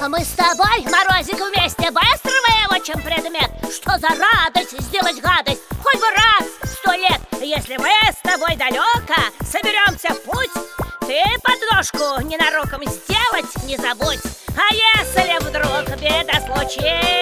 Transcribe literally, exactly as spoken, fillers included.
Мы с тобой, Морозик, вместе быстро выучим предмет. Что за радость сделать гадость хоть бы раз в сто лет. Если мы с тобой далеко соберемся в путь, ты подножку ненароком сделать не забудь. А если вдруг беда случится,